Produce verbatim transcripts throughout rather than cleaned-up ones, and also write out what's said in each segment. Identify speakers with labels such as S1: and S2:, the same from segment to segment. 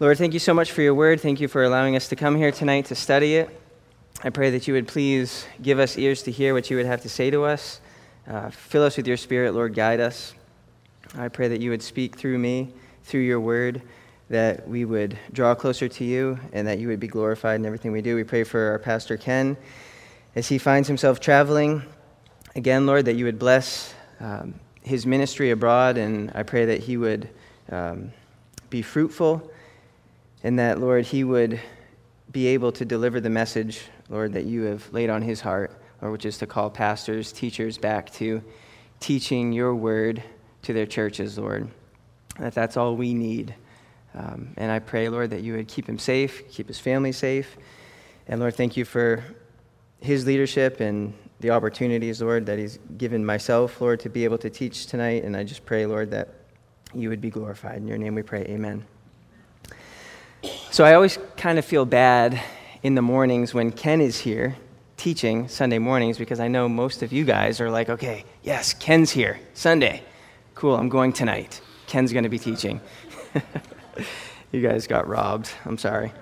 S1: Lord, thank you so much for your word. Thank you for allowing us to come here tonight to study it. I pray that you would please give us ears to hear what you would have to say to us. Uh, fill us with your spirit, Lord, guide us. I pray that you would speak through me, through your word, that we would draw closer to you and that you would be glorified in everything we do. We pray for our pastor, Ken, as he finds himself traveling. Again, Lord, that you would bless um, his ministry abroad, and I pray that he would um, be fruitful, and that, Lord, he would be able to deliver the message, Lord, that you have laid on his heart, Lord, which is to call pastors, teachers back to teaching your word to their churches, Lord. That that's all we need. Um, and I pray, Lord, that you would keep him safe, keep his family safe. And, Lord, thank you for his leadership and the opportunities, Lord, that he's given myself, Lord, to be able to teach tonight. And I just pray, Lord, that you would be glorified. In your name we pray, amen. So I always kind of feel bad in the mornings when Ken is here teaching Sunday mornings, because I know most of you guys are like, okay, yes, Ken's here, Sunday. Cool, I'm going tonight. Ken's going to be teaching. You guys got robbed. I'm sorry.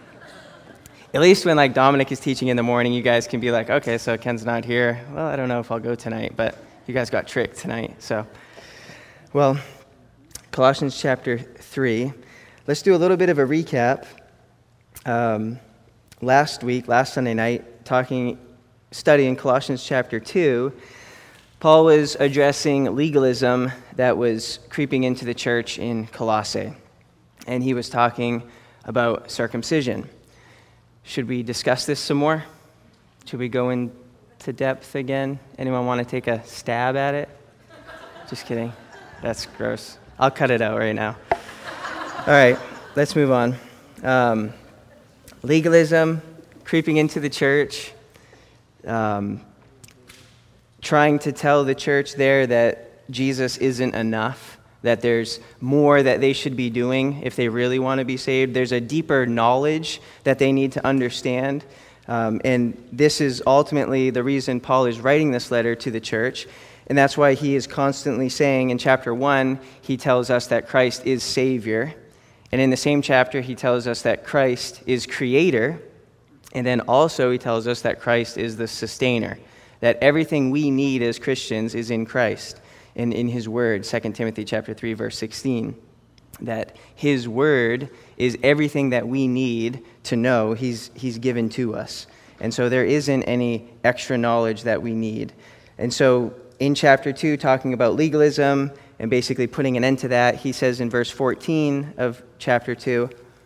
S1: At least when like Dominic is teaching in the morning, you guys can be like, okay, so Ken's not here. Well, I don't know if I'll go tonight, but you guys got tricked tonight. So, well, Colossians chapter three. Let's do a little bit of a recap. Um, last week, last Sunday night, talking, studying Colossians chapter two, Paul was addressing legalism that was creeping into the church in Colossae. And he was talking about circumcision. Should we discuss this some more? Should we go into depth again? Anyone want to take a stab at it? Just kidding. That's gross. I'll cut it out right now. All right, let's move on. Um, legalism, creeping into the church, um, trying to tell the church there that Jesus isn't enough, that there's more that they should be doing if they really want to be saved. There's a deeper knowledge that they need to understand. Um, and this is ultimately the reason Paul is writing this letter to the church. And that's why he is constantly saying in chapter one, he tells us that Christ is Savior. And in the same chapter, he tells us that Christ is Creator. And then also he tells us that Christ is the Sustainer, that everything we need as Christians is in Christ. And in his word, Second Timothy chapter three, verse sixteen, that his word is everything that we need to know he's, he's given to us. And so there isn't any extra knowledge that we need. And so in chapter two, talking about legalism and basically putting an end to that, he says in verse fourteen of chapter two,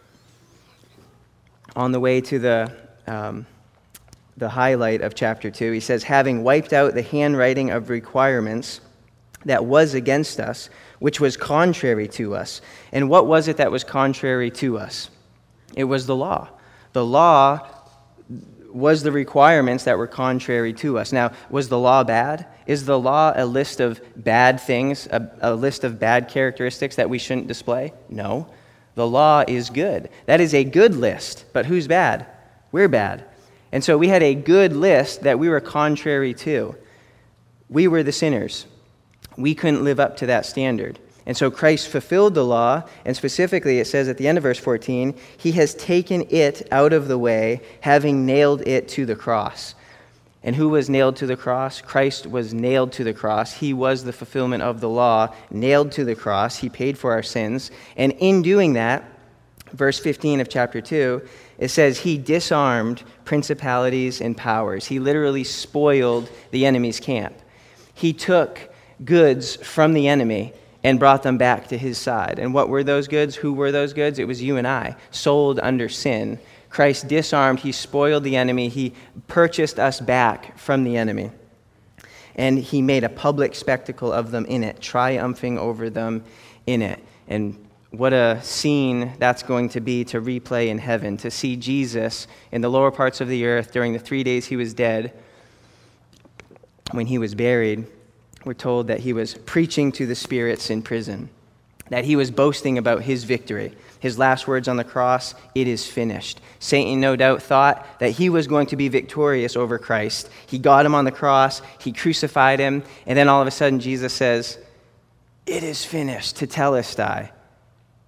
S1: on the way to the um, the highlight of chapter two, he says, having wiped out the handwriting of requirements that was against us, which was contrary to us. And what was it that was contrary to us? It was the law. The law was the requirements that were contrary to us. Now, was the law bad? Is the law a list of bad things, a, a list of bad characteristics that we shouldn't display? No. The law is good. That is a good list. But who's bad? We're bad. And so we had a good list that we were contrary to. We were the sinners. We couldn't live up to that standard. And so Christ fulfilled the law, and specifically it says at the end of verse fourteen, he has taken it out of the way, having nailed it to the cross. And who was nailed to the cross? Christ was nailed to the cross. He was the fulfillment of the law, nailed to the cross. He paid for our sins. And in doing that, verse fifteen of chapter two, it says he disarmed principalities and powers. He literally spoiled the enemy's camp. He took goods from the enemy and brought them back to his side. And what were those goods? Who were those goods? It was you and I, sold under sin. Christ disarmed, he spoiled the enemy, he purchased us back from the enemy. And he made a public spectacle of them in it, triumphing over them in it. And what a scene that's going to be to replay in heaven, to see Jesus in the lower parts of the earth during the three days he was dead, when he was buried. We're told that he was preaching to the spirits in prison, that he was boasting about his victory. His last words on the cross, it is finished. Satan no doubt thought that he was going to be victorious over Christ. He got him on the cross, he crucified him, and then all of a sudden Jesus says, it is finished, tetelestai.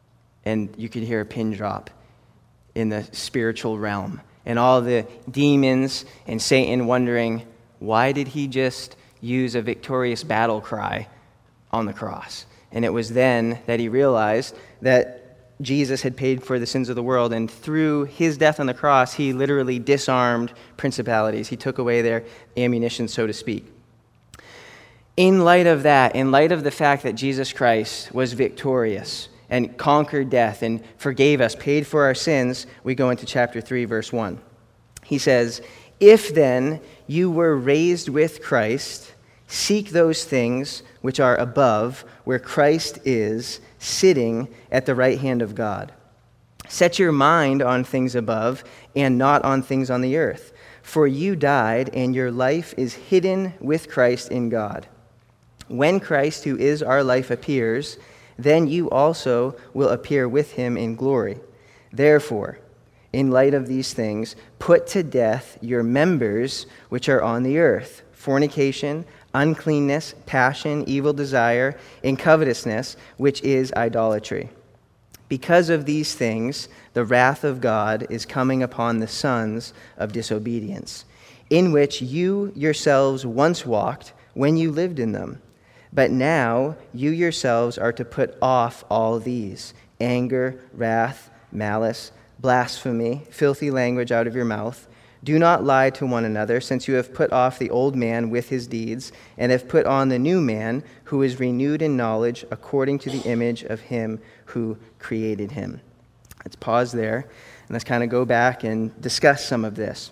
S1: and you could hear a pin drop in the spiritual realm. And all the demons and Satan wondering, why did he just use a victorious battle cry on the cross? And it was then that he realized that Jesus had paid for the sins of the world, and through his death on the cross, he literally disarmed principalities. He took away their ammunition, so to speak. In light of that, in light of the fact that Jesus Christ was victorious and conquered death and forgave us, paid for our sins, we go into chapter three, verse one. He says, "If then you were raised with Christ, seek those things which are above, where Christ is, sitting at the right hand of God. Set your mind on things above and not on things on the earth. For you died, and your life is hidden with Christ in God. When Christ, who is our life, appears, then you also will appear with him in glory. Therefore, in light of these things, put to death your members which are on the earth: fornication, uncleanness, passion, evil desire, and covetousness, which is idolatry. Because of these things, the wrath of God is coming upon the sons of disobedience, in which you yourselves once walked when you lived in them. But now you yourselves are to put off all these: anger, wrath, malice, blasphemy, filthy language out of your mouth. Do not lie to one another, since you have put off the old man with his deeds, and have put on the new man, who is renewed in knowledge according to the image of him who created him." Let's pause there, and let's kind of go back and discuss some of this.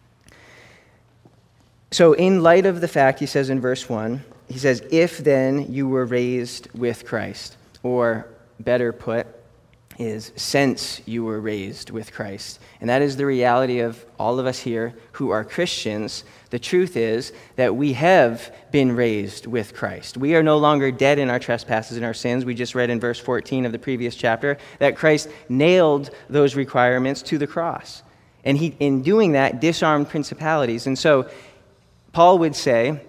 S1: So in light of the fact, he says in verse one, he says, "If then you were raised with Christ," or better put, is since you were raised with Christ. And that is the reality of all of us here who are Christians. The truth is that we have been raised with Christ. We are no longer dead in our trespasses and our sins. We just read in verse fourteen of the previous chapter that Christ nailed those requirements to the cross. And he, in doing that, disarmed principalities. And so Paul would say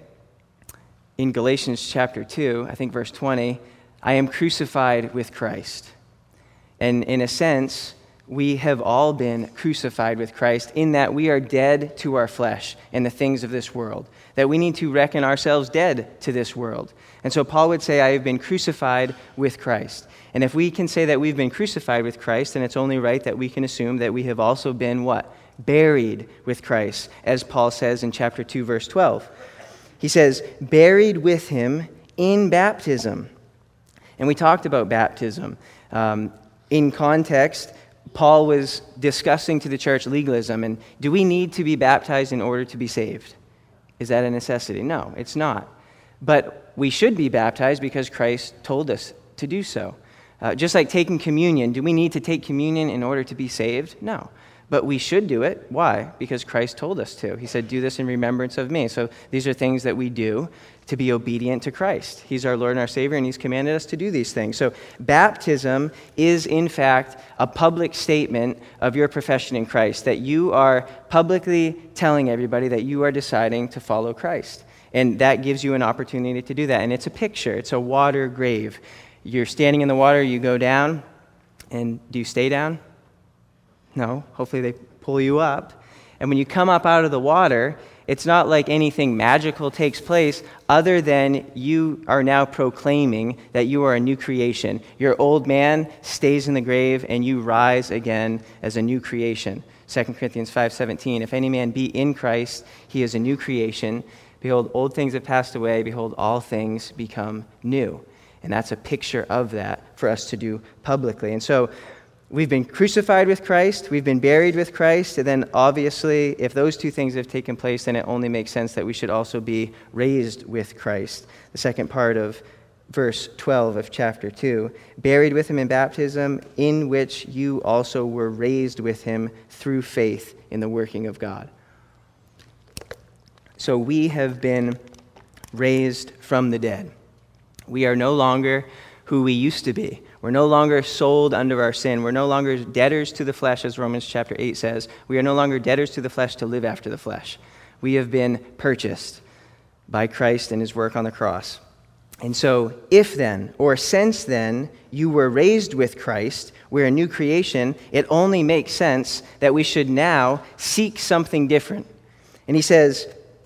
S1: in Galatians chapter two, I think verse twenty, "I am crucified with Christ." And in a sense, we have all been crucified with Christ in that we are dead to our flesh and the things of this world, that we need to reckon ourselves dead to this world. And so Paul would say, "I have been crucified with Christ." And if we can say that we've been crucified with Christ, then it's only right that we can assume that we have also been what? Buried with Christ, as Paul says in chapter two, verse twelve. He says, "Buried with him in baptism." And we talked about baptism. Um, In context, Paul was discussing to the church legalism, and do we need to be baptized in order to be saved? Is that a necessity? No, it's not. But we should be baptized because Christ told us to do so. Uh, just like taking communion, do we need to take communion in order to be saved? No. But we should do it. Why? Because Christ told us to. He said, "Do this in remembrance of me." So these are things that we do to be obedient to Christ. He's our Lord and our Savior, and he's commanded us to do these things. So baptism is, in fact, a public statement of your profession in Christ, that you are publicly telling everybody that you are deciding to follow Christ. And that gives you an opportunity to do that. And it's a picture. It's a water grave. You're standing in the water, you go down, and do you stay down? No, hopefully they pull you up. And when you come up out of the water, it's not like anything magical takes place other than you are now proclaiming that you are a new creation. Your old man stays in the grave and you rise again as a new creation. Second Corinthians five seventeen, "If any man be in Christ, he is a new creation. Behold, old things have passed away. Behold, all things become new." And that's a picture of that for us to do publicly. And so we've been crucified with Christ, we've been buried with Christ, and then obviously, if those two things have taken place, then it only makes sense that we should also be raised with Christ. The second part of verse twelve of chapter two, "Buried with him in baptism, in which you also were raised with him through faith in the working of God." So we have been raised from the dead. We are no longer who we used to be. We're no longer sold under our sin. We're no longer debtors to the flesh, as Romans chapter eight says. We are no longer debtors to the flesh to live after the flesh. We have been purchased by Christ and his work on the cross. And so, if then, or since then, you were raised with Christ, we're a new creation, it only makes sense that we should now seek something different. And he says,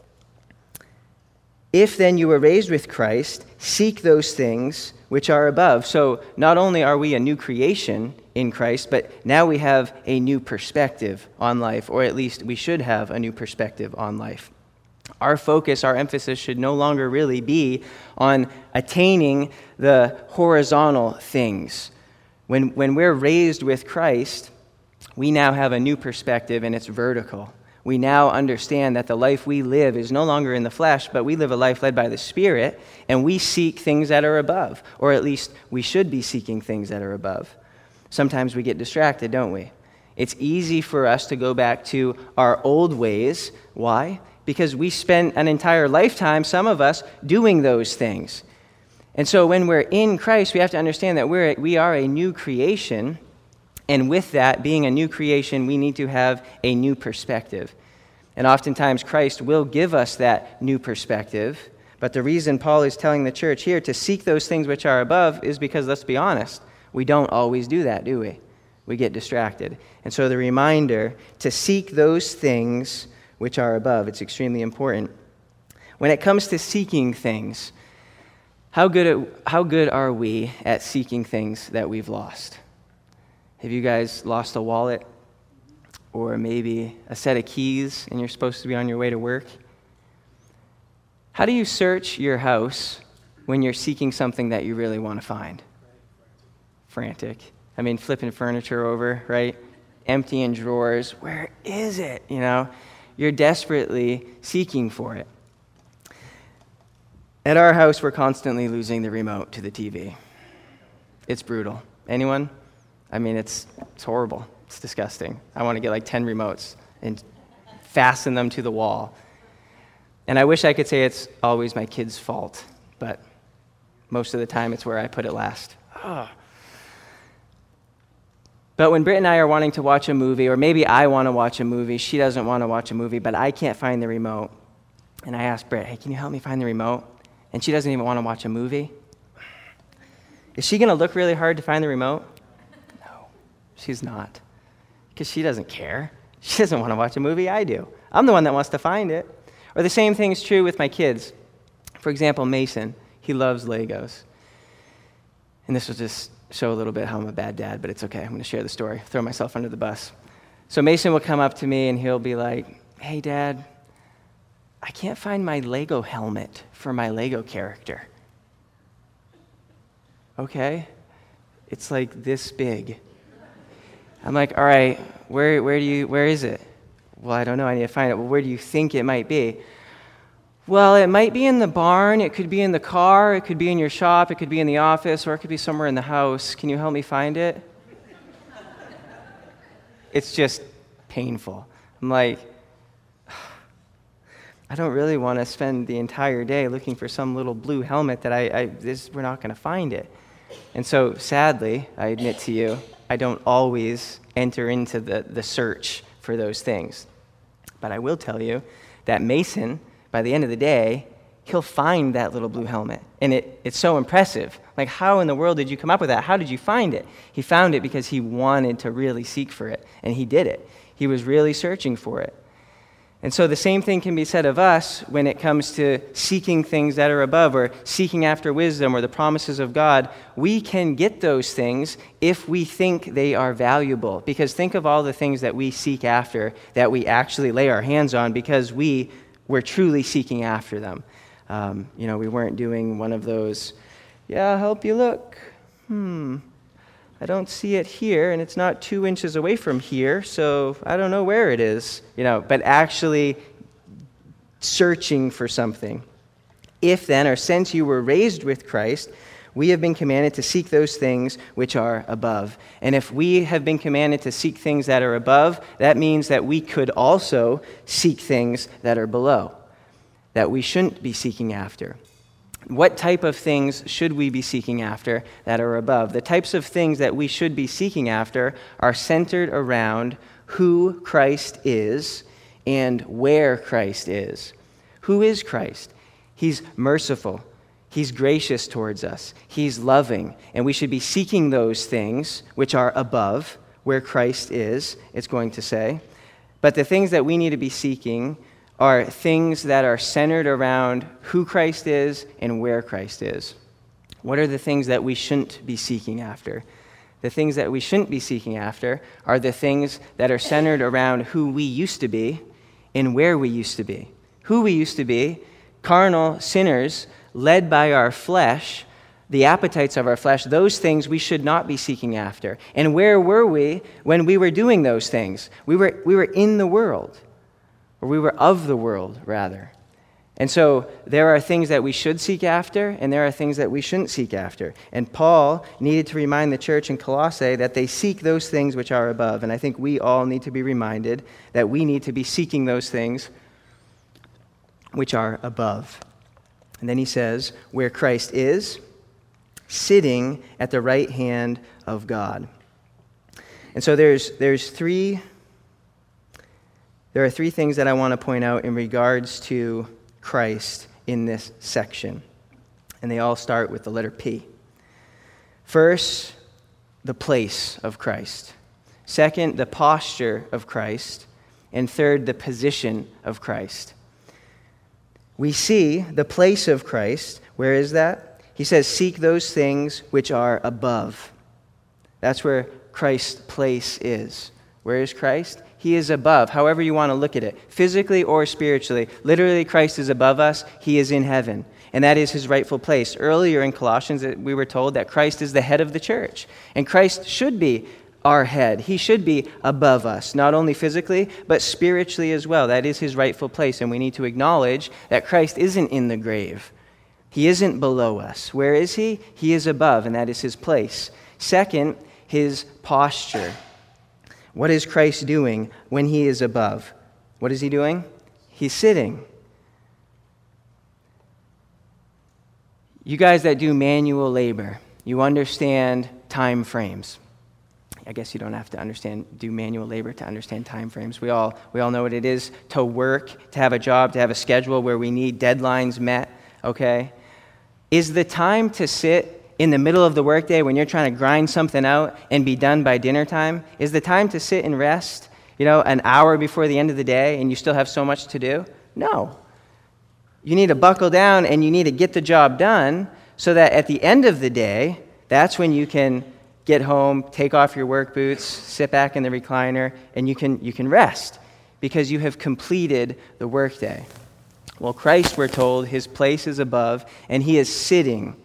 S1: if then you were raised with Christ, seek those things which are above. So not only are we a new creation in Christ, but now we have a new perspective on life, or at least we should have a new perspective on life. Our focus, our emphasis should no longer really be on attaining the horizontal things. When, when we're raised with Christ, we now have a new perspective, and it's vertical. We now understand that the life we live is no longer in the flesh, but we live a life led by the Spirit, and we seek things that are above, or at least we should be seeking things that are above. Sometimes we get distracted, don't we? It's easy for us to go back to our old ways. Why? Because we spent an entire lifetime, some of us, doing those things. And so when we're in Christ, we have to understand that we're, we are a new creation. And with that, being a new creation, we need to have a new perspective. And oftentimes, Christ will give us that new perspective. But the reason Paul is telling the church here to seek those things which are above is because, let's be honest, we don't always do that, do we? We get distracted. And so the reminder to seek those things which are above, it's extremely important. When it comes to seeking things, how good, at, how good are we at seeking things that we've lost? Have you guys lost a wallet or maybe a set of keys and you're supposed to be on your way to work? How do you search your house when you're seeking something that you really want to find? Frantic. I mean, flipping furniture over, right? Emptying drawers. Where is it? You know, you're desperately seeking for it. At our house, we're constantly losing the remote to the T V. It's brutal. Anyone? I mean, it's it's horrible. It's disgusting. I want to get like ten remotes and fasten them to the wall. And I wish I could say it's always my kid's fault, but most of the time it's where I put it last. Ugh. But when Britt and I are wanting to watch a movie, or maybe I want to watch a movie, she doesn't want to watch a movie, but I can't find the remote. And I ask Britt, hey, can you help me find the remote? And she doesn't even want to watch a movie. Is she going to look really hard to find the remote? No, she's not. Because she doesn't care. She doesn't want to watch a movie. I do. I'm the one that wants to find it. Or the same thing is true with my kids. For example, Mason, he loves Legos. And this will just show a little bit how I'm a bad dad, but it's okay. I'm going to share the story, throw myself under the bus. So Mason will come up to me and he'll be like, hey, Dad, I can't find my Lego helmet for my Lego character. Okay. It's like this big. I'm like, all right, where where do you where is it? Well, I don't know. I need to find it. Well, where do you think it might be? Well, it might be in the barn. It could be in the car. It could be in your shop. It could be in the office, or it could be somewhere in the house. Can you help me find it? It's just painful. I'm like, I don't really want to spend the entire day looking for some little blue helmet that I, I this, we're not going to find it. And so, sadly, I admit to you, I don't always enter into the, the search for those things. But I will tell you that Mason, by the end of the day, he'll find that little blue helmet. And it, it's so impressive. Like, how in the world did you come up with that? How did you find it? He found it because he wanted to really seek for it. And he did it. He was really searching for it. And so the same thing can be said of us when it comes to seeking things that are above, or seeking after wisdom or the promises of God. We can get those things if we think they are valuable. Because think of all the things that we seek after that we actually lay our hands on because we were truly seeking after them. Um, you know, we weren't doing one of those, yeah, I'll help you look. Hmm. I don't see it here, and it's not two inches away from here, so I don't know where it is. You know, but actually searching for something. If then, or since you were raised with Christ, we have been commanded to seek those things which are above. And if we have been commanded to seek things that are above, that means that we could also seek things that are below, that we shouldn't be seeking after. What type of things should we be seeking after that are above? The types of things that we should be seeking after are centered around who Christ is and where Christ is. Who is Christ? He's merciful. He's gracious towards us. He's loving. And we should be seeking those things which are above, where Christ is, it's going to say. But the things that we need to be seeking are things that are centered around who Christ is and where Christ is. What are the things that we shouldn't be seeking after? The things that we shouldn't be seeking after are the things that are centered around who we used to be and where we used to be. Who we used to be, carnal sinners, led by our flesh, the appetites of our flesh, those things we should not be seeking after. And where were we when we were doing those things? We were, we were in the world, or we were of the world, rather. And so there are things that we should seek after, and there are things that we shouldn't seek after. And Paul needed to remind the church in Colossae that they seek those things which are above. And I think we all need to be reminded that we need to be seeking those things which are above. And then he says, where Christ is, sitting at the right hand of God. And so there's there's three there are three things that I want to point out in regards to Christ in this section. And they all start with the letter P. First, the place of Christ. Second, the posture of Christ. And third, the position of Christ. We see the place of Christ. Where is that? He says, seek those things which are above. That's where Christ's place is. Where is Christ? He is above, however you want to look at it, physically or spiritually. Literally, Christ is above us. He is in heaven, and that is his rightful place. Earlier in Colossians, we were told that Christ is the head of the church, and Christ should be our head. He should be above us, not only physically, but spiritually as well. That is his rightful place, and we need to acknowledge that Christ isn't in the grave. He isn't below us. Where is he? He is above, and that is his place. Second, his posture. What is Christ doing when he is above? What is he doing? He's sitting. You guys that do manual labor, you understand time frames. I guess you don't have to understand do manual labor to understand time frames. We all we all know what it is to work, to have a job, to have a schedule where we need deadlines met, okay? Is the time to sit in the middle of the workday when you're trying to grind something out and be done by dinner time? Is the time to sit and rest, you know, an hour before the end of the day and you still have so much to do? No. You need to buckle down and you need to get the job done so that at the end of the day, that's when you can get home, take off your work boots, sit back in the recliner, and you can you can rest because you have completed the workday. Well, Christ, we're told, his place is above, and he is sitting.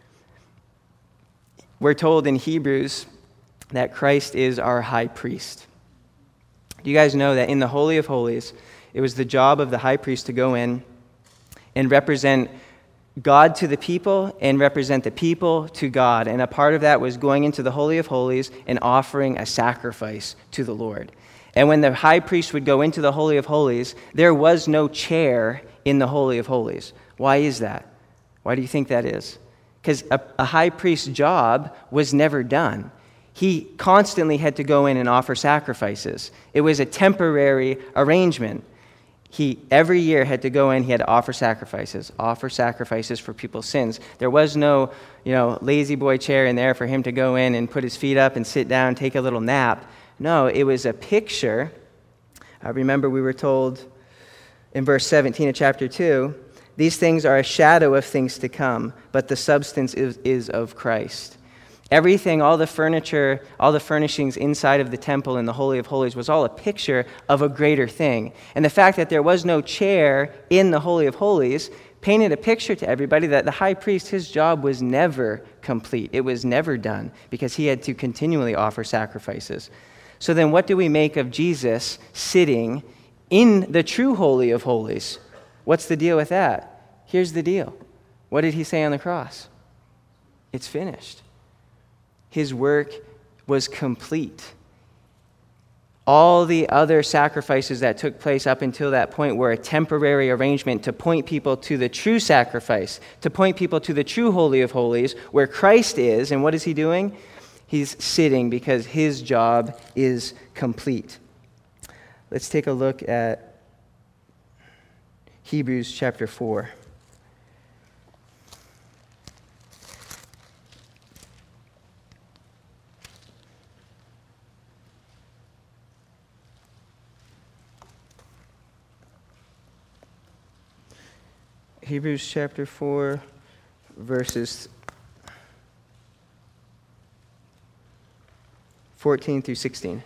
S1: We're told in Hebrews that Christ is our high priest. Do you guys know that in the Holy of Holies, it was the job of the high priest to go in and represent God to the people and represent the people to God. And a part of that was going into the Holy of Holies and offering a sacrifice to the Lord. And when the high priest would go into the Holy of Holies, there was no chair in the Holy of Holies. Why is that? Why do you think that is? Because a, a high priest's job was never done. He constantly had to go in and offer sacrifices. It was a temporary arrangement. He, every year, had to go in, he had to offer sacrifices, offer sacrifices for people's sins. There was no, you know, lazy boy chair in there for him to go in and put his feet up and sit down, take a little nap. No, it was a picture. I remember we were told in verse seventeen of chapter two, these things are a shadow of things to come, but the substance is, is of Christ. Everything, all the furniture, all the furnishings inside of the temple in the Holy of Holies was all a picture of a greater thing. And the fact that there was no chair in the Holy of Holies painted a picture to everybody that the high priest, his job was never complete. It was never done because he had to continually offer sacrifices. So then what do we make of Jesus sitting in the true Holy of Holies? What's the deal with that? Here's the deal. What did he say on the cross? It's finished. His work was complete. All the other sacrifices that took place up until that point were a temporary arrangement to point people to the true sacrifice, to point people to the true Holy of Holies, where Christ is. And what is he doing? He's sitting because his job is complete. Let's take a look at Hebrews chapter four. Hebrews chapter four, verses fourteen through sixteen.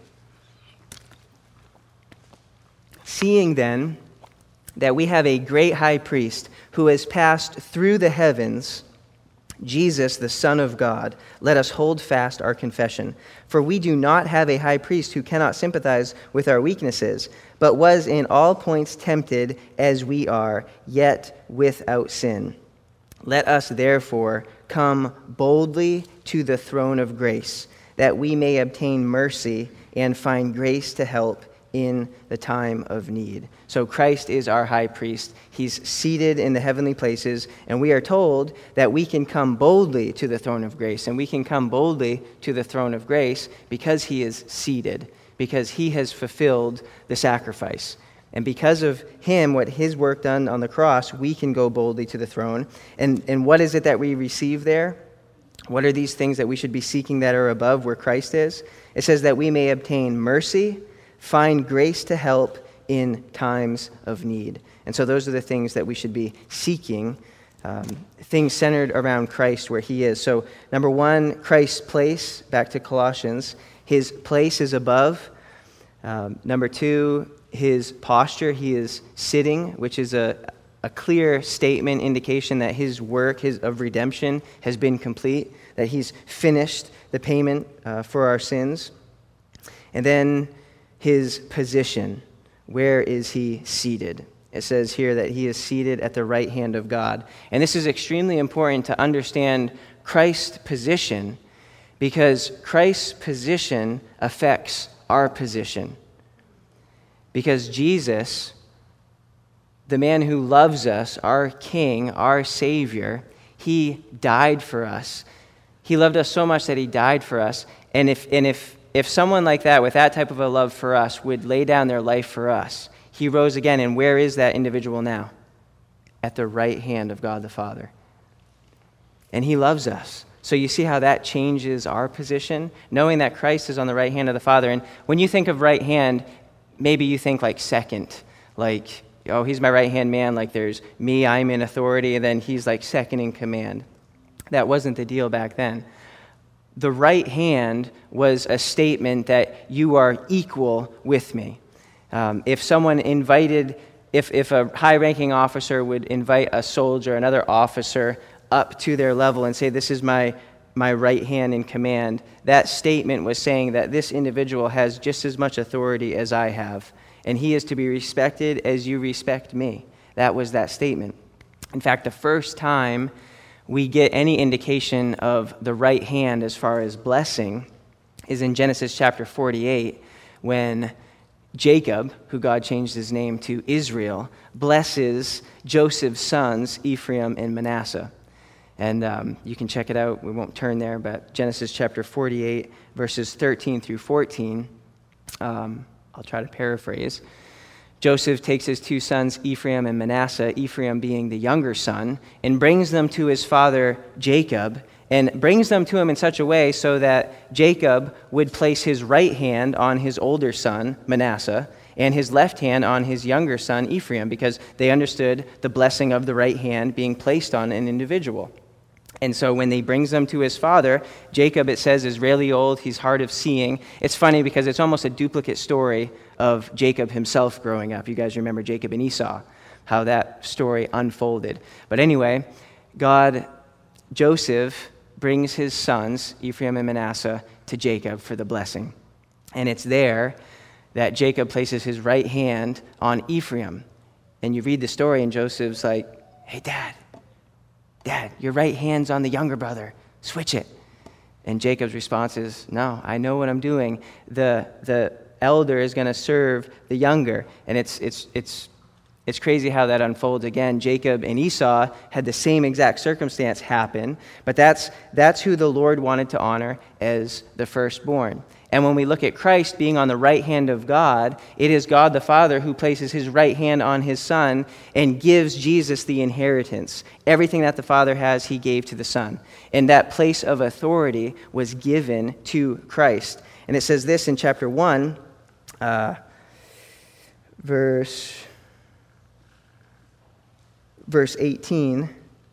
S1: Seeing then that we have a great high priest who has passed through the heavens, Jesus, the Son of God, let us hold fast our confession. For we do not have a high priest who cannot sympathize with our weaknesses, but was in all points tempted as we are, yet without sin. Let us therefore come boldly to the throne of grace, that we may obtain mercy and find grace to help in the time of need. So Christ is our high priest. He's seated in the heavenly places, and we are told that we can come boldly to the throne of grace, and we can come boldly to the throne of grace because he is seated, because he has fulfilled the sacrifice. And because of him, what his work done on the cross, we can go boldly to the throne. And, and what is it that we receive there? What are these things that we should be seeking that are above where Christ is? It says that we may obtain mercy, find grace to help in times of need. And so those are the things that we should be seeking, um, things centered around Christ where he is. So number one, Christ's place, back to Colossians, his place is above. Um, number two, his posture, he is sitting, which is a, a clear statement, indication that his work his, of redemption has been complete, that he's finished the payment uh, for our sins. And then his position. Where is he seated? It says here that he is seated at the right hand of God. And this is extremely important to understand Christ's position, because Christ's position affects our position. Because Jesus, the man who loves us, our King, our Savior, he died for us. He loved us so much that he died for us. And if and if If someone like that, with that type of a love for us, would lay down their life for us, he rose again. And where is that individual now? At the right hand of God the Father. And he loves us. So you see how that changes our position, knowing that Christ is on the right hand of the Father. And when you think of right hand, maybe you think like second, like, oh, he's my right hand man, like there's me, I'm in authority, and then he's like second in command. That wasn't the deal back then. The right hand was a statement that you are equal with me. Um, if someone invited, if, if a high-ranking officer would invite a soldier, another officer, up to their level and say, this is my, my right hand in command, that statement was saying that this individual has just as much authority as I have, and he is to be respected as you respect me. That was that statement. In fact, the first time we get any indication of the right hand as far as blessing is in Genesis chapter forty-eight, when Jacob, who God changed his name to Israel, blesses Joseph's sons, Ephraim and Manasseh. And um, you can check it out. We won't turn there, but Genesis chapter forty-eight, verses thirteen through fourteen. Um, I'll try to paraphrase. Joseph takes his two sons, Ephraim and Manasseh, Ephraim being the younger son, and brings them to his father Jacob, and brings them to him in such a way so that Jacob would place his right hand on his older son, Manasseh, and his left hand on his younger son, Ephraim, because they understood the blessing of the right hand being placed on an individual. And so when he brings them to his father, Jacob, it says, is really old. He's hard of seeing. It's funny because it's almost a duplicate story of Jacob himself growing up. You guys remember Jacob and Esau, how that story unfolded. But anyway, God, Joseph brings his sons, Ephraim and Manasseh, to Jacob for the blessing. And it's there that Jacob places his right hand on Ephraim. And you read the story, and Joseph's like, hey, Dad, Dad, your right hand's on the younger brother. Switch it. And Jacob's response is, no, I know what I'm doing. The the elder is going to serve the younger. And it's it's it's it's crazy how that unfolds. Again, Jacob and Esau had the same exact circumstance happen, but that's that's who the Lord wanted to honor as the firstborn. And when we look at Christ being on the right hand of God, it is God the Father who places his right hand on his Son and gives Jesus the inheritance. Everything that the Father has, he gave to the Son. And that place of authority was given to Christ. And it says this in chapter one, uh, verse, verse eighteen.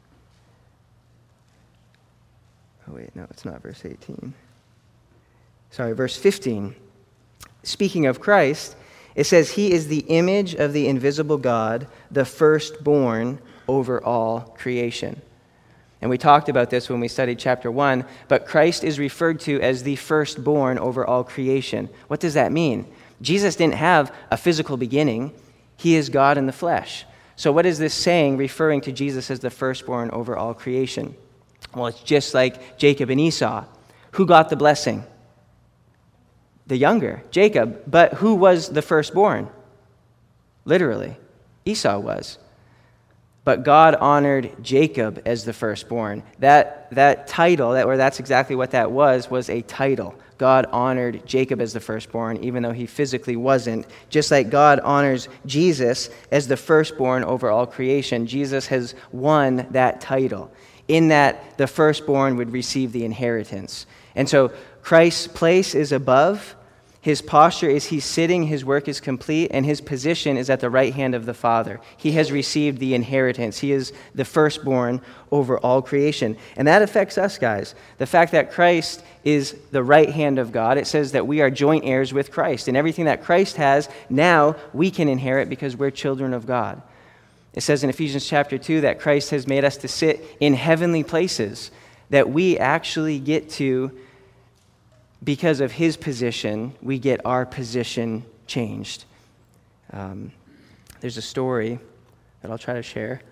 S1: Oh, wait, no, it's not verse eighteen. Sorry, verse fifteen. Speaking of Christ, it says, He is the image of the invisible God, the firstborn over all creation. And we talked about this when we studied chapter one, but Christ is referred to as the firstborn over all creation. What does that mean? Jesus didn't have a physical beginning. He is God in the flesh. So what is this saying referring to Jesus as the firstborn over all creation? Well, it's just like Jacob and Esau. Who got the blessing? The younger, Jacob. But who was the firstborn? Literally, Esau was. But God honored Jacob as the firstborn. That, that title, that, or that's exactly what that was, was a title. God honored Jacob as the firstborn, even though he physically wasn't. Just like God honors Jesus as the firstborn over all creation, Jesus has won that title, in that the firstborn would receive the inheritance. And so Christ's place is above. His posture is he's sitting, his work is complete, and his position is at the right hand of the Father. He has received the inheritance. He is the firstborn over all creation. And that affects us, guys. The fact that Christ is the right hand of God, it says that we are joint heirs with Christ. And everything that Christ has, now we can inherit because we're children of God. It says in Ephesians chapter two that Christ has made us to sit in heavenly places, that we actually get to, because of his position, we get our position changed. Um, there's a story that I'll try to share.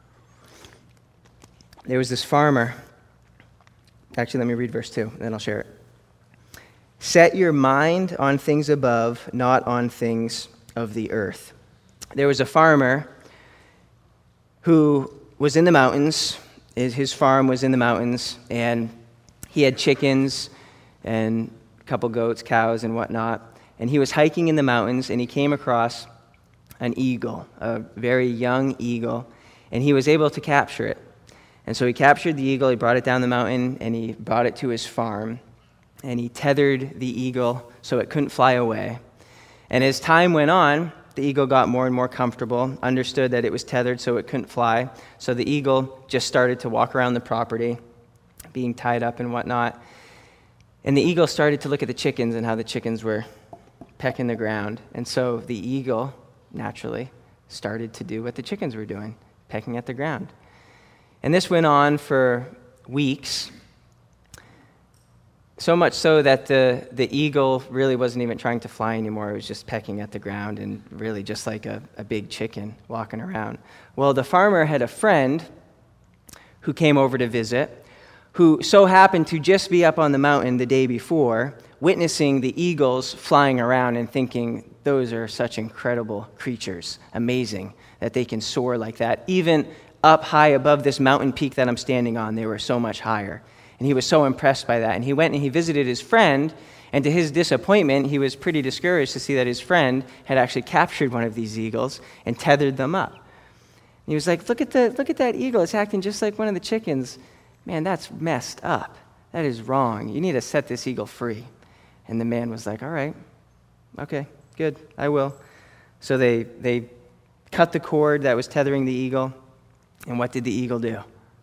S1: There was this farmer. Actually, let me read verse two, and then I'll share it. Set your mind on things above, not on things of the earth. There was a farmer who was in the mountains. His farm was in the mountains, and he had chickens and a couple goats, cows, and whatnot. And he was hiking in the mountains, and he came across an eagle, a very young eagle, and he was able to capture it. And so he captured the eagle, he brought it down the mountain, and he brought it to his farm, and he tethered the eagle so it couldn't fly away. And as time went on, the eagle got more and more comfortable, understood that it was tethered so it couldn't fly. So the eagle just started to walk around the property, being tied up and whatnot. And the eagle started to look at the chickens and how the chickens were pecking the ground. And so the eagle, naturally, started to do what the chickens were doing, pecking at the ground. And this went on for weeks, so much so that the, the eagle really wasn't even trying to fly anymore. It was just pecking at the ground and really just like a, a big chicken walking around. Well, the farmer had a friend who came over to visit, who so happened to just be up on the mountain the day before, witnessing the eagles flying around and thinking, those are such incredible creatures, amazing that they can soar like that. Even up high above this mountain peak that I'm standing on, they were so much higher. And he was so impressed by that. And he went and he visited his friend, and to his disappointment, he was pretty discouraged to see that his friend had actually captured one of these eagles and tethered them up. And he was like, look at the look at that eagle, it's acting just like one of the chickens. Man, that's messed up. That is wrong. You need to set this eagle free. And the man was like, all right, okay, good, I will. So they they cut the cord that was tethering the eagle, and what did the eagle do?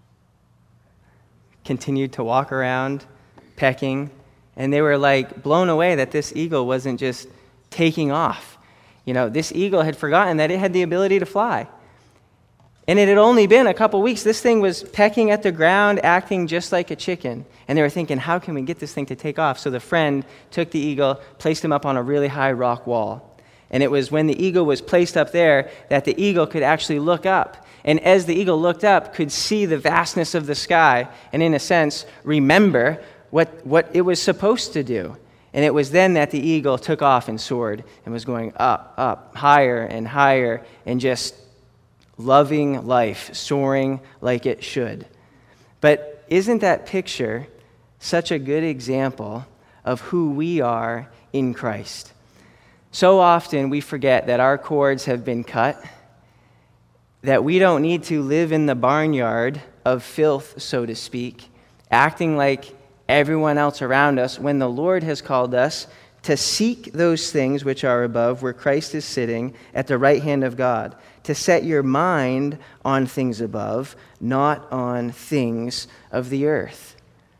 S1: Continued to walk around, pecking, and they were like blown away that this eagle wasn't just taking off. You know, this eagle had forgotten that it had the ability to fly. And it had only been a couple weeks. This thing was pecking at the ground, acting just like a chicken. And they were thinking, how can we get this thing to take off? So the friend took the eagle, placed him up on a really high rock wall. And it was when the eagle was placed up there that the eagle could actually look up. And as the eagle looked up, could see the vastness of the sky, and in a sense, remember what, what it was supposed to do. And it was then that the eagle took off and soared and was going up, up, higher and higher, and just loving life, soaring like it should. But isn't that picture such a good example of who we are in Christ? So often we forget that our cords have been cut, that we don't need to live in the barnyard of filth, so to speak, acting like everyone else around us, when the Lord has called us to seek those things which are above, where Christ is sitting at the right hand of God, to set your mind on things above, not on things of the earth.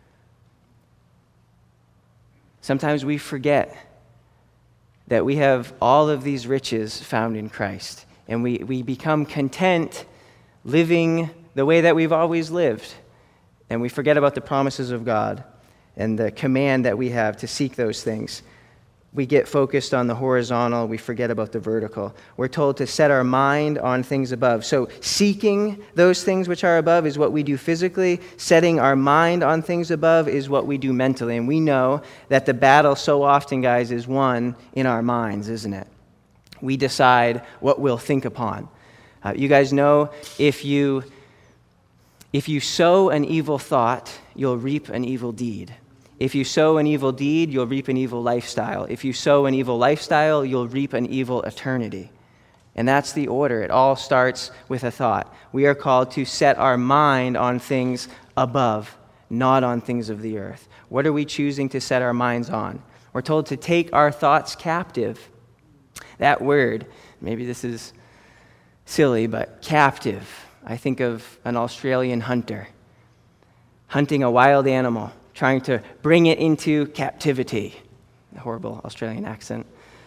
S1: Sometimes we forget that we have all of these riches found in Christ, and we, we become content living the way that we've always lived, and we forget about the promises of God and the command that we have to seek those things. We get focused on the horizontal, we forget about the vertical. We're told to set our mind on things above. So seeking those things which are above is what we do physically. Setting our mind on things above is what we do mentally. And we know that the battle so often, guys, is won in our minds, isn't it? We decide what we'll think upon. Uh, you guys know if you, if you sow an evil thought, you'll reap an evil deed. If you sow an evil deed, you'll reap an evil lifestyle. If you sow an evil lifestyle, you'll reap an evil eternity. And that's the order. It all starts with a thought. We are called to set our mind on things above, not on things of the earth. What are we choosing to set our minds on? We're told to take our thoughts captive. That word, maybe this is silly, but captive. I think of an Australian hunter hunting a wild animal, trying to bring it into captivity. A horrible Australian accent.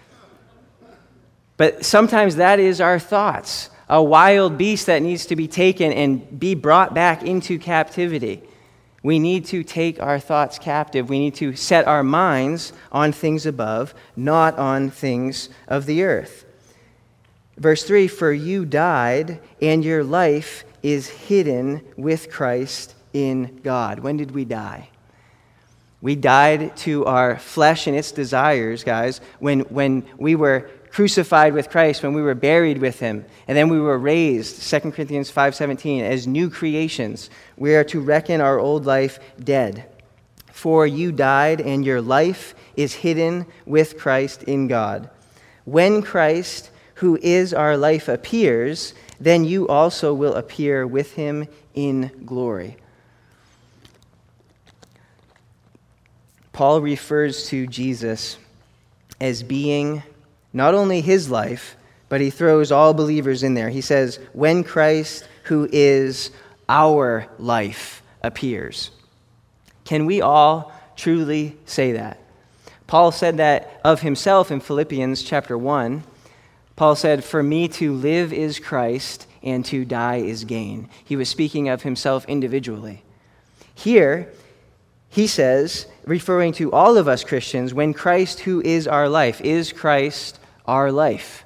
S1: But sometimes that is our thoughts. A wild beast that needs to be taken and be brought back into captivity. We need to take our thoughts captive. We need to set our minds on things above, not on things of the earth. Verse three, for you died, and your life is hidden with Christ in God. When did we die? We died to our flesh and its desires, guys, when, when we were crucified with Christ, when we were buried with him, and then we were raised, Second Corinthians five seventeen, as new creations. We are to reckon our old life dead. For you died, and your life is hidden with Christ in God. When Christ, who is our life, appears, then you also will appear with him in glory. Paul refers to Jesus as being not only his life, but he throws all believers in there. He says, when Christ, who is our life, appears. Can we all truly say that? Paul said that of himself in Philippians chapter one. Paul said, for me to live is Christ, and to die is gain. He was speaking of himself individually. Here, he says, referring to all of us Christians, when Christ, who is our life, is Christ our life?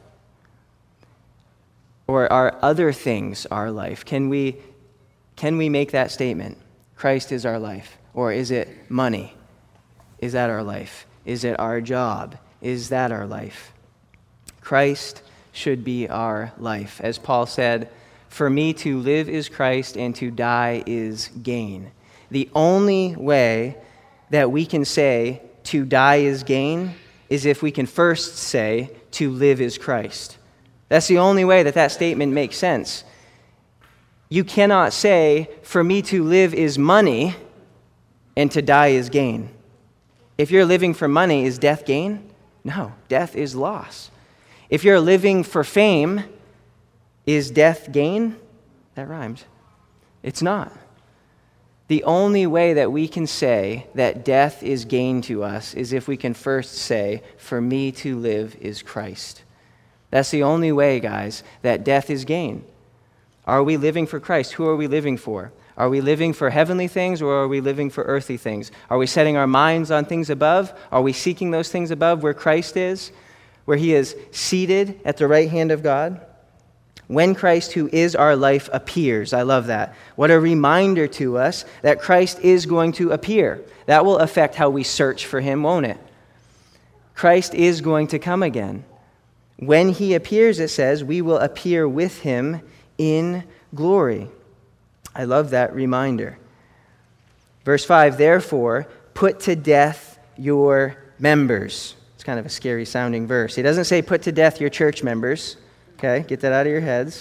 S1: Or are other things our life? Can we, can we make that statement? Christ is our life. Or is it money? Is that our life? Is it our job? Is that our life? Christ should be our life. As Paul said, for me to live is Christ, and to die is gain. The only way that we can say to die is gain is if we can first say to live is Christ. That's the only way that that statement makes sense. You cannot say, for me to live is money and to die is gain. If you're living for money, is death gain? No, death is loss. If you're living for fame, is death gain? That rhymed. It's not. The only way that we can say that death is gain to us is if we can first say, for me to live is Christ. That's the only way, guys, that death is gain. Are we living for Christ? Who are we living for? Are we living for heavenly things, or are we living for earthly things? Are we setting our minds on things above? Are we seeking those things above where Christ is, where he is seated at the right hand of God? When Christ, who is our life, appears. I love that. What a reminder to us that Christ is going to appear. That will affect how we search for him, won't it? Christ is going to come again. When he appears, it says, we will appear with him in glory. I love that reminder. Verse five, therefore, put to death your members. It's kind of a scary sounding verse. He doesn't say put to death your church members. Okay, get that out of your heads.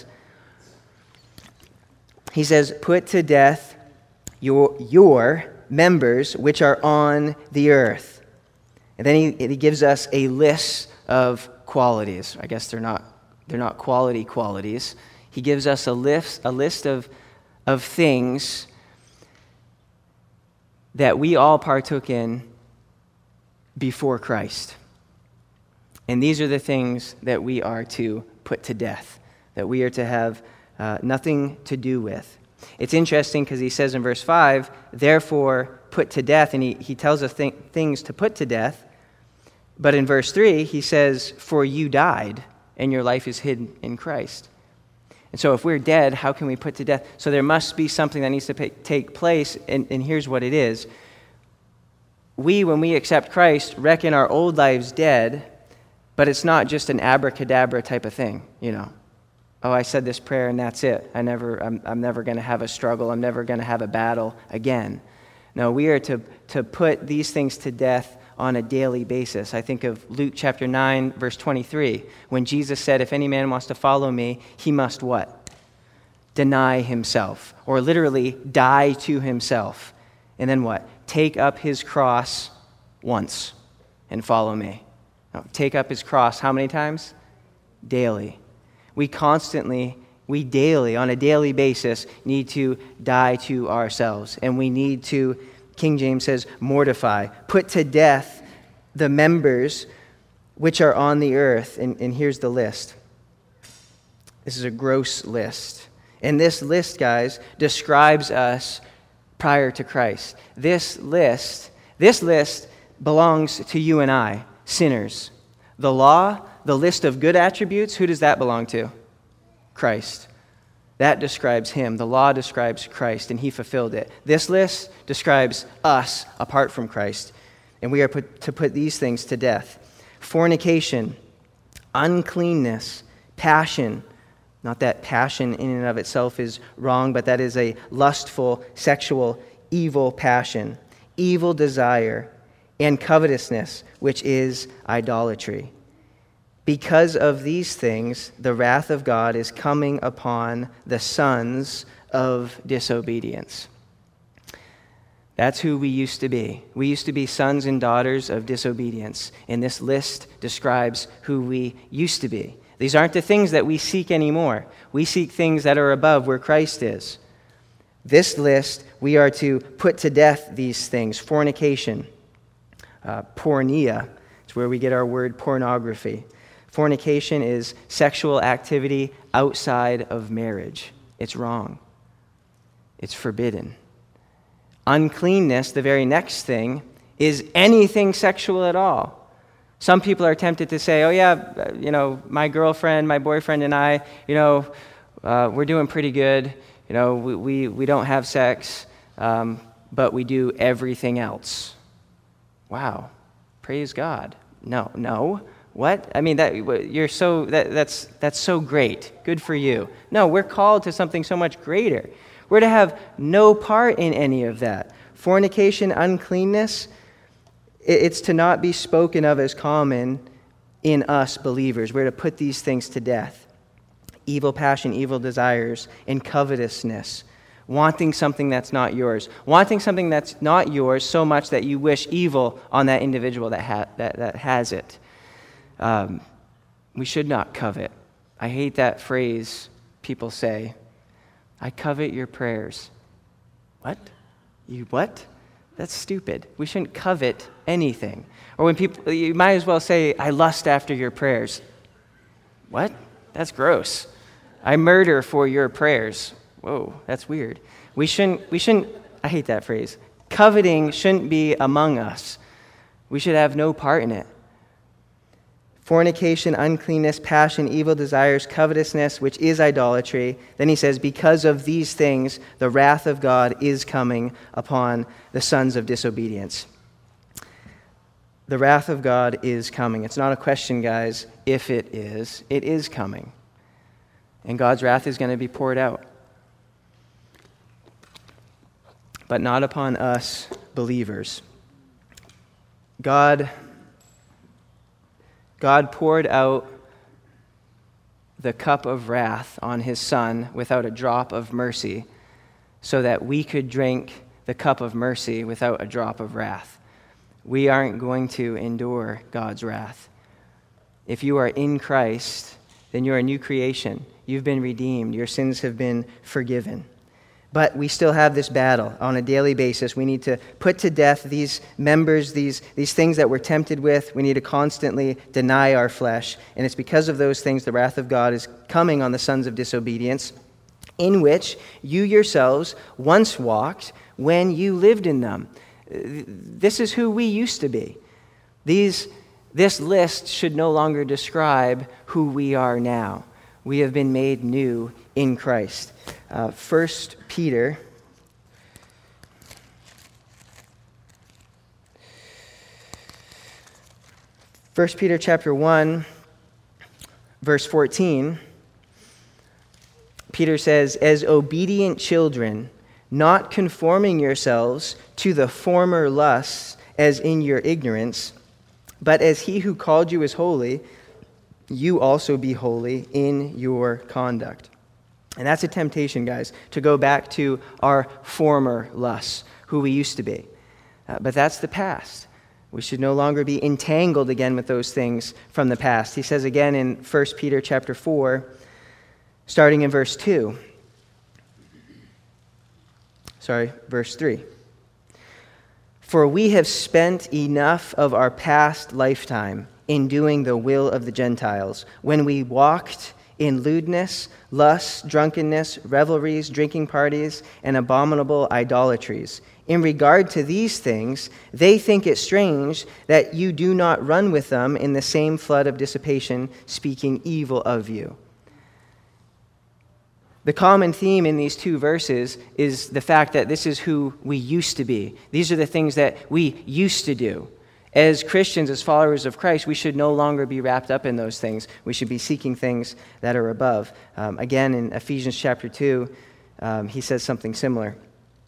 S1: He says, put to death your, your members which are on the earth. And then he, he gives us a list of qualities. I guess they're not they're not quality qualities. He gives us a list a list of of things that we all partook in before Christ. And these are the things that we are to put to death, that we are to have uh, nothing to do with. It's interesting because he says in verse five, therefore put to death, and he, he tells us th- things to put to death. But in verse three, he says, for you died, and your life is hidden in Christ. And so if we're dead, how can we put to death? So there must be something that needs to pay, take place, and, and here's what it is. We, when we accept Christ, reckon our old lives dead, but it's not just an abracadabra type of thing, you know. Oh, I said this prayer and that's it. I never, I'm, I'm never going to have a struggle. I'm never going to have a battle again. No, we are to, to put these things to death on a daily basis. I think of Luke chapter nine, verse twenty-three, when Jesus said, if any man wants to follow me, he must what? Deny himself, or literally die to himself. And then what? Take up his cross once and follow me. No, take up his cross how many times? Daily. We constantly, we daily, on a daily basis, need to die to ourselves. And we need to, King James says, mortify, put to death the members which are on the earth. And, and here's the list. This is a gross list. And this list, guys, describes us prior to Christ. This list, this list belongs to you and I, sinners. The law, the list of good attributes, who does that belong to? Christ. That describes him. The law describes Christ, and he fulfilled it. This list describes us apart from Christ, and we are put, to put these things to death. Fornication, uncleanness, passion. Not that passion in and of itself is wrong, but that is a lustful, sexual, evil passion, evil desire, and covetousness, which is idolatry. Because of these things, the wrath of God is coming upon the sons of disobedience. That's who we used to be. We used to be sons and daughters of disobedience. And this list describes who we used to be. These aren't the things that we seek anymore. We seek things that are above where Christ is. This list, we are to put to death these things. Fornication, uh, porneia, it's where we get our word pornography. Fornication is sexual activity outside of marriage. It's wrong. It's forbidden. Uncleanness, the very next thing, is anything sexual at all. Some people are tempted to say, oh yeah, you know, my girlfriend, my boyfriend and I, you know, uh, we're doing pretty good. You know, we, we, we don't have sex, um, but we do everything else. Wow. Praise God. No, no. What? I mean, that you're so that, that's that's so great. Good for you. No, we're called to something so much greater. We're to have no part in any of that. Fornication, uncleanness, it's to not be spoken of as common in us believers. We're to put these things to death. Evil passion, evil desires, and covetousness. Wanting something that's not yours. Wanting something that's not yours so much that you wish evil on that individual that ha- that, that has it. Um, we should not covet. I hate that phrase people say. I covet your prayers. What? You what? That's stupid. We shouldn't covet anything. Or when people, you might as well say, I lust after your prayers. What? That's gross. I murder for your prayers. Whoa, that's weird. We shouldn't, we shouldn't, I hate that phrase. Coveting shouldn't be among us. We should have no part in it. Fornication, uncleanness, passion, evil desires, covetousness, which is idolatry. Then he says, because of these things, the wrath of God is coming upon the sons of disobedience. The wrath of God is coming. It's not a question, guys, if it is. It is coming. And God's wrath is going to be poured out. But not upon us believers. God... God poured out the cup of wrath on his Son without a drop of mercy so that we could drink the cup of mercy without a drop of wrath. we aren't going to endure God's wrath. If you are in Christ, then you're a new creation. You've been redeemed. Your sins have been forgiven. But we still have this battle on a daily basis. We need to put to death these members, these, these things that we're tempted with. We need to constantly deny our flesh. And it's because of those things the wrath of God is coming on the sons of disobedience, in which you yourselves once walked when you lived in them. This is who we used to be. These, this list should no longer describe who we are now. We have been made new in Christ. Uh, First Peter, First Peter chapter one, verse fourteen, Peter says, "As obedient children, not conforming yourselves to the former lusts as in your ignorance, but as he who called you is holy, you also be holy in your conduct." And that's a temptation, guys, to go back to our former lusts, who we used to be. Uh, but that's the past. We should no longer be entangled again with those things from the past. He says again in First Peter chapter four, starting in verse two. Sorry, verse three. "For we have spent enough of our past lifetime in doing the will of the Gentiles, when we walked in lewdness, lust, drunkenness, revelries, drinking parties, and abominable idolatries. In regard to these things, they think it strange that you do not run with them in the same flood of dissipation, speaking evil of you." The common theme in these two verses is the fact that this is who we used to be. These are the things that we used to do. As Christians, as followers of Christ, we should no longer be wrapped up in those things. We should be seeking things that are above. Um, again, in Ephesians chapter two, um, he says something similar.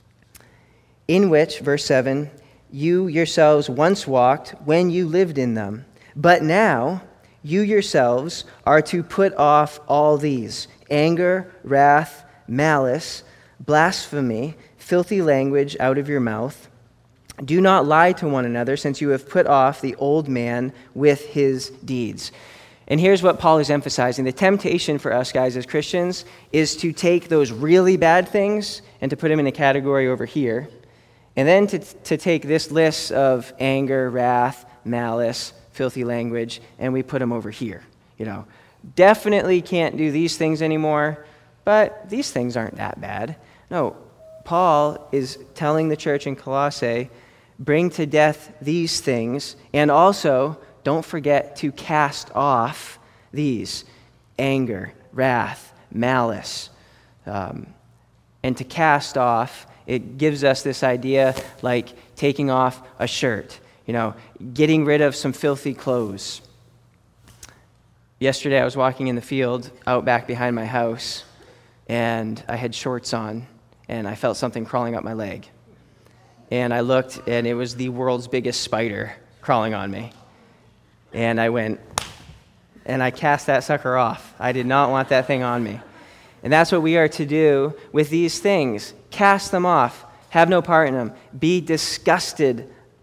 S1: "In which," verse seven, "you yourselves once walked when you lived in them. But now you yourselves are to put off all these: anger, wrath, malice, blasphemy, filthy language out of your mouth. Do not lie to one another, since you have put off the old man with his deeds." And here's what Paul is emphasizing. The temptation for us guys as Christians is to take those really bad things and to put them in a category over here, and then to, to take this list of anger, wrath, malice, filthy language, and we put them over here. You know, definitely can't do these things anymore, but these things aren't that bad. No, Paul is telling the church in Colossae, bring to death these things, and also don't forget to cast off these: anger, wrath, malice. Um, and to cast off, it gives us this idea like taking off a shirt, you know, getting rid of some filthy clothes. Yesterday I was walking in the field out back behind my house, and I had shorts on, and I felt something crawling up my leg. And I looked, and it was the world's biggest spider crawling on me. And I went, and I cast that sucker off. I did not want that thing on me. And that's what we are to do with these things. Cast them off. Have no part in them. Be disgusted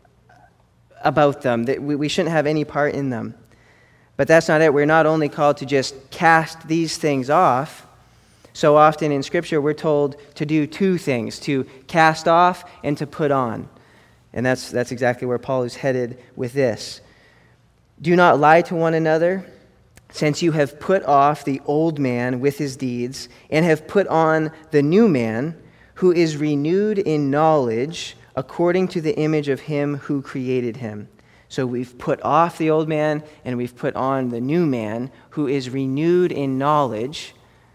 S1: about them. We shouldn't have any part in them. But that's not it. We're not only called to just cast these things off. So often in Scripture, we're told to do two things: to cast off and to put on. And that's, that's exactly where Paul is headed with this. "Do not lie to one another, since you have put off the old man with his deeds, and have put on the new man, who is renewed in knowledge according to the image of him who created him." So we've put off the old man, and we've put on the new man, who is renewed in knowledge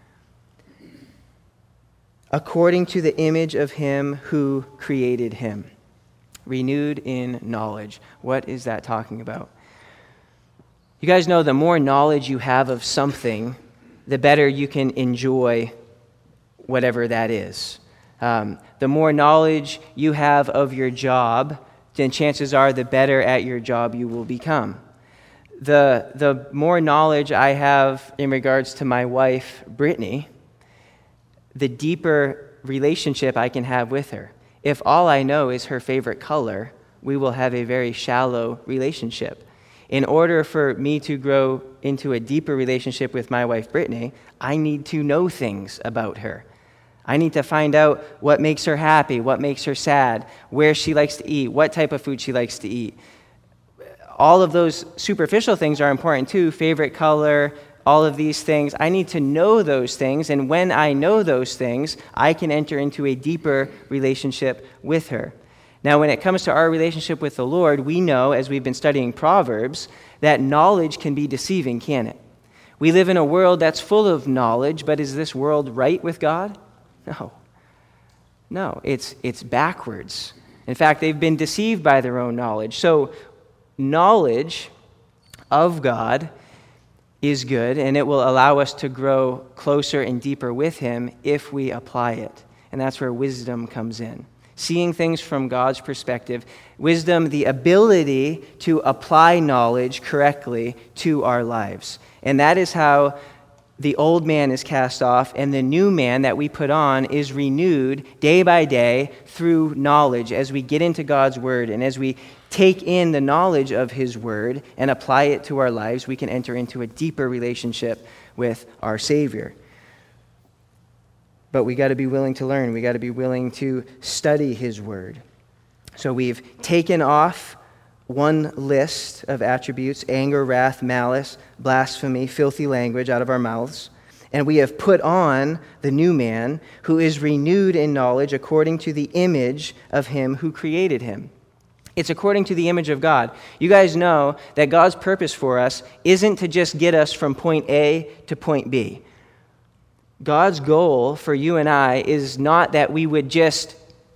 S1: according to the image of him who created him. Renewed in knowledge. What is that talking about? You guys know the more knowledge you have of something, the better you can enjoy whatever that is. Um, the more knowledge you have of your job, then chances are the better at your job you will become. The, the more knowledge I have in regards to my wife, Brittany, the deeper relationship I can have with her. If all I know is her favorite color, we will have a very shallow relationship. In order for me to grow into a deeper relationship with my wife, Brittany, I need to know things about her. I need to find out what makes her happy, what makes her sad, where she likes to eat, what type of food she likes to eat. All of those superficial things are important too, favorite color, all of these things. I need to know those things, and when I know those things, I can enter into a deeper relationship with her. Now, when it comes to our relationship with the Lord, we know, as we've been studying Proverbs, that knowledge can be deceiving, can't it? We live in a world that's full of knowledge, but is this world right with God? No. No, it's it's backwards. In fact, they've been deceived by their own knowledge. So, knowledge of God is good, and it will allow us to grow closer and deeper with Him if we apply it. And that's where wisdom comes in. Seeing things from God's perspective. Wisdom, the ability to apply knowledge correctly to our lives. And that is how the old man is cast off, and the new man that we put on is renewed day by day through knowledge as we get into God's word. And as we take in the knowledge of His word and apply it to our lives, we can enter into a deeper relationship with our Savior. But we got to be willing to learn. We got to be willing to study His word. So we've taken off one list of attributes: anger, wrath, malice, blasphemy, filthy language out of our mouths. And we have put on the new man, who is renewed in knowledge according to the image of Him who created him. It's according to the image of God. You guys know that God's purpose for us isn't to just get us from point A to point B. God's goal for you and I is not that we would just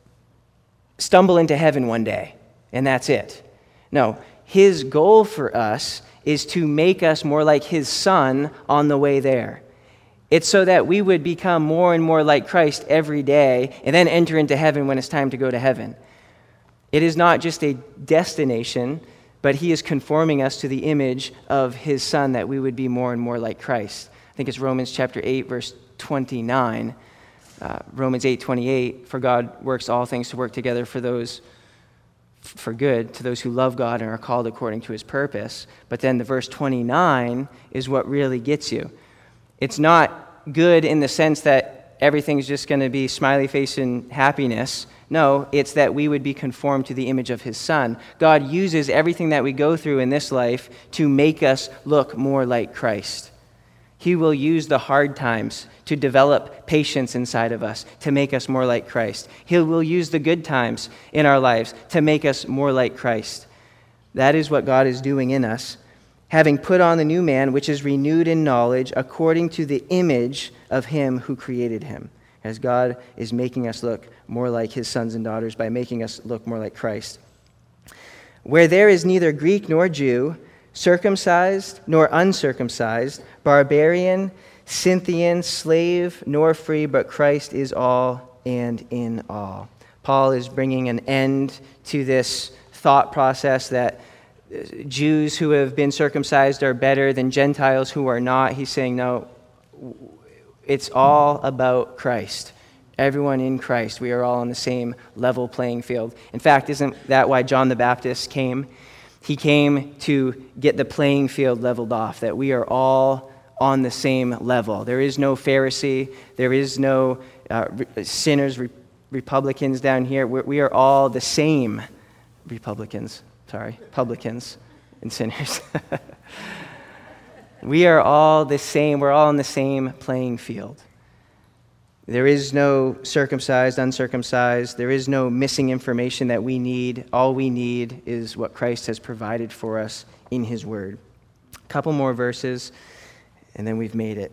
S1: stumble into heaven one day, and that's it. No, His goal for us is to make us more like His Son on the way there. It's so that we would become more and more like Christ every day and then enter into heaven when it's time to go to heaven. It is not just a destination, but He is conforming us to the image of His Son, that we would be more and more like Christ. I think it's Romans chapter eight, verse twenty-nine. Uh, Romans eight twenty-eight, for God works all things to work together for those for good, to those who love God and are called according to His purpose. But then the verse twenty-nine is what really gets you. It's not good in the sense that everything's just going to be smiley face and happiness. No, it's that we would be conformed to the image of His Son. God uses everything that we go through in this life to make us look more like Christ. He will use the hard times to develop patience inside of us, to make us more like Christ. He will use the good times in our lives to make us more like Christ. That is what God is doing in us, having put on the new man, which is renewed in knowledge according to the image of Him who created him. As God is making us look more like His sons and daughters by making us look more like Christ. Where there is neither Greek nor Jew, circumcised nor uncircumcised, barbarian, Scythian, slave nor free, but Christ is all and in all. Paul is bringing an end to this thought process that Jews who have been circumcised are better than Gentiles who are not. He's saying, no, it's all about Christ. Everyone in Christ, we are all on the same level playing field. In fact, isn't that why John the Baptist came? He came to get the playing field leveled off, that we are all on the same level. There is no Pharisee. There is no uh, sinners, re- Republicans down here. We're, we are all the same Republicans. Sorry, publicans and sinners. We are all the same. We're all on the same playing field. There is no circumcised, uncircumcised. There is no missing information that we need. All we need is what Christ has provided for us in His Word. A couple more verses, and then we've made it.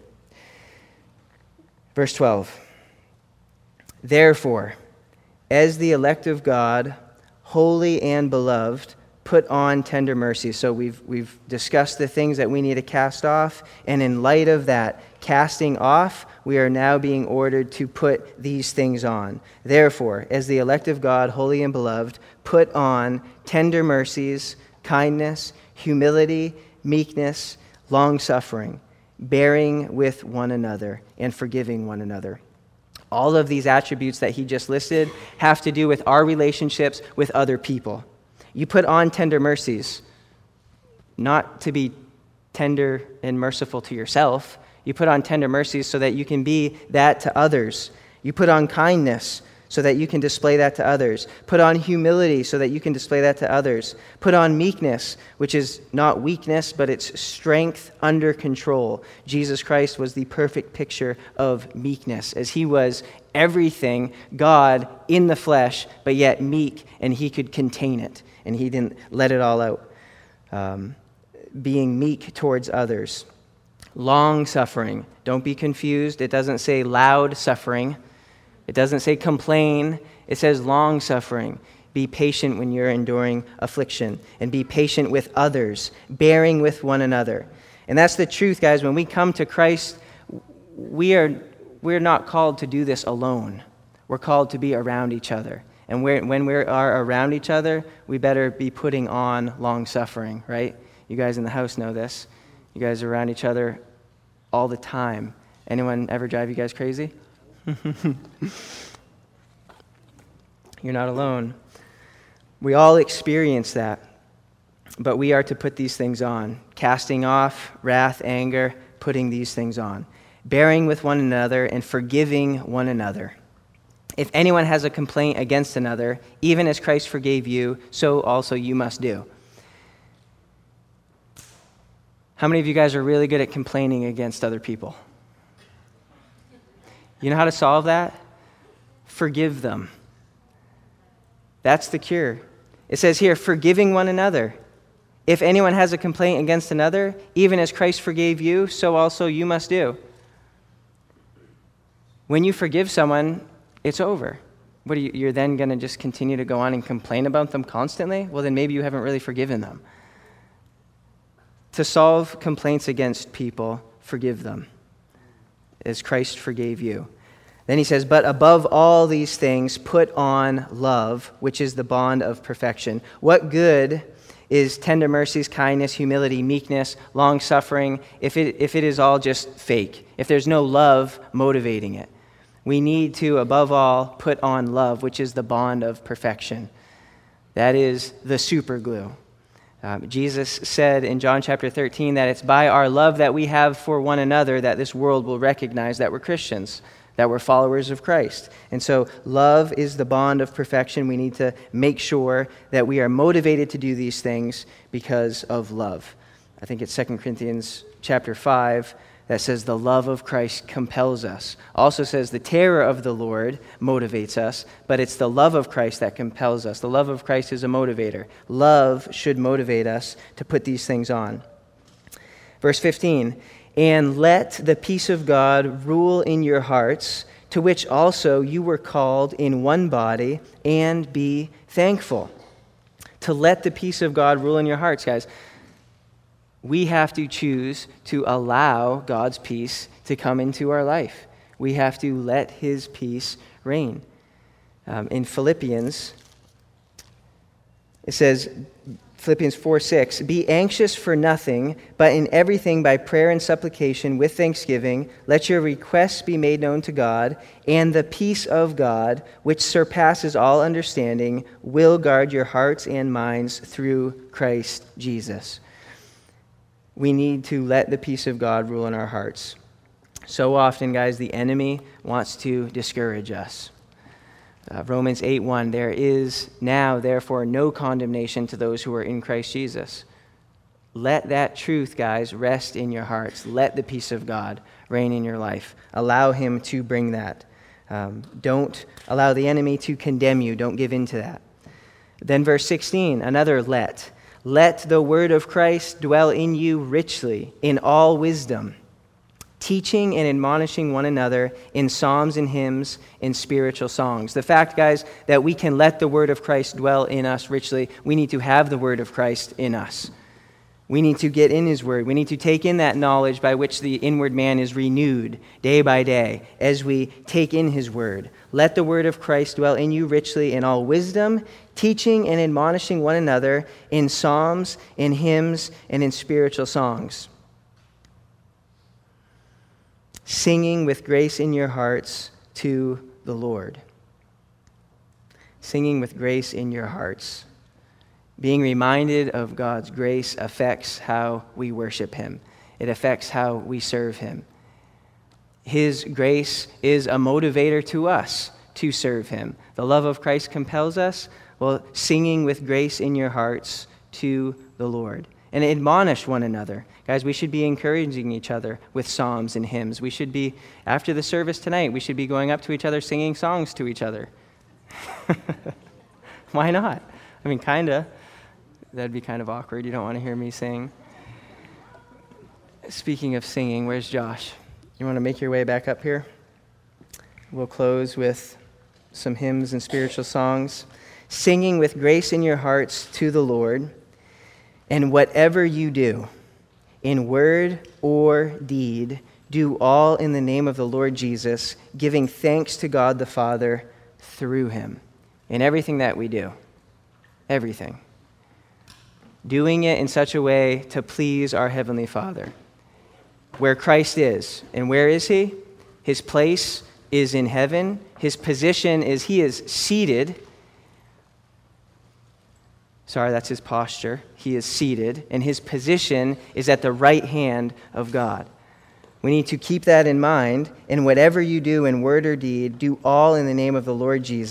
S1: Verse twelve. Therefore, as the elect of God, holy and beloved, put on tender mercies. So we've we've discussed the things that we need to cast off, and in light of that casting off, we are now being ordered to put these things on. Therefore, as the elect of God, holy and beloved, put on tender mercies, kindness, humility, meekness, long-suffering, bearing with one another, and forgiving one another. All of these attributes that he just listed have to do with our relationships with other people. You put on tender mercies, not to be tender and merciful to yourself. You put on tender mercies so that you can be that to others. You put on kindness so that you can display that to others. Put on humility so that you can display that to others. Put on meekness, which is not weakness, but it's strength under control. Jesus Christ was the perfect picture of meekness, as he was everything, God in the flesh, but yet meek, and he could contain it, and he didn't let it all out. Um, being meek towards others. Long-suffering. Don't be confused. It doesn't say loud suffering. It doesn't say complain. It says long-suffering. Be patient when you're enduring affliction, and be patient with others, bearing with one another. And that's the truth, guys. When we come to Christ, we are we're not called to do this alone. We're called to be around each other. And we're, when we are around each other, we better be putting on long-suffering, right? You guys in the house know this. You guys are around each other all the time. Anyone ever drive you guys crazy? You're not alone. We all experience that, but we are to put these things on. Casting off wrath, anger, putting these things on. Bearing with one another and forgiving one another. If anyone has a complaint against another, even as Christ forgave you, so also you must do. How many of you guys are really good at complaining against other people? You know how to solve that? Forgive them. That's the cure. It says here, forgiving one another. If anyone has a complaint against another, even as Christ forgave you, so also you must do. When you forgive someone, it's over. What are you, you're then going to just continue to go on and complain about them constantly? Well, then maybe you haven't really forgiven them. To solve complaints against people, forgive them, as Christ forgave you. Then he says, but above all these things, put on love, which is the bond of perfection. What good is tender mercies, kindness, humility, meekness, long-suffering, if it, if it is all just fake, if there's no love motivating it? We need to, above all, put on love, which is the bond of perfection. That is the super glue. Um, Jesus said in John chapter thirteen that it's by our love that we have for one another that this world will recognize that we're Christians, that we're followers of Christ. And so love is the bond of perfection. We need to make sure that we are motivated to do these things because of love. I think it's Second Corinthians chapter five that says the love of Christ compels us. Also says the terror of the Lord motivates us, but it's the love of Christ that compels us. The love of Christ is a motivator. Love should motivate us to put these things on. Verse fifteen, and let the peace of God rule in your hearts, to which also you were called in one body, and be thankful. To let the peace of God rule in your hearts, guys. We have to choose to allow God's peace to come into our life. We have to let his peace reign. Um, in Philippians, it says, Philippians four six, be anxious for nothing, but in everything by prayer and supplication with thanksgiving, let your requests be made known to God, and the peace of God, which surpasses all understanding, will guard your hearts and minds through Christ Jesus. We need to let the peace of God rule in our hearts. So often, guys, the enemy wants to discourage us. Uh, Romans eight one, there is now, therefore, no condemnation to those who are in Christ Jesus. Let that truth, guys, rest in your hearts. Let the peace of God reign in your life. Allow him to bring that. Um, don't allow the enemy to condemn you. Don't give in to that. Then verse sixteen, another let. Let the word of Christ dwell in you richly, in all wisdom, teaching and admonishing one another in psalms and hymns and spiritual songs. The fact, guys, that we can let the word of Christ dwell in us richly, we need to have the word of Christ in us. We need to get in his word. We need to take in that knowledge by which the inward man is renewed day by day as we take in his word. Let the word of Christ dwell in you richly in all wisdom, teaching and admonishing one another in psalms, in hymns, and in spiritual songs. Singing with grace in your hearts to the Lord. Singing with grace in your hearts. Being reminded of God's grace affects how we worship him. It affects how we serve him. His grace is a motivator to us to serve him. The love of Christ compels us. Well, singing with grace in your hearts to the Lord. And admonish one another. Guys, we should be encouraging each other with psalms and hymns. We should be, after the service tonight, we should be going up to each other singing songs to each other. Why not? I mean, kind of. That'd be kind of awkward. You don't want to hear me sing. Speaking of singing, where's Josh? You want to make your way back up here? We'll close with some hymns and spiritual songs. Singing with grace in your hearts to the Lord. And whatever you do, in word or deed, do all in the name of the Lord Jesus, giving thanks to God the Father through him. In everything that we do. Everything. Doing it in such a way to please our Heavenly Father. Where Christ is. And where is he? His place is in heaven. His position is he is seated. Sorry, that's his posture. He is seated, and his position is at the right hand of God. We need to keep that in mind, and whatever you do in word or deed, do all in the name of the Lord Jesus.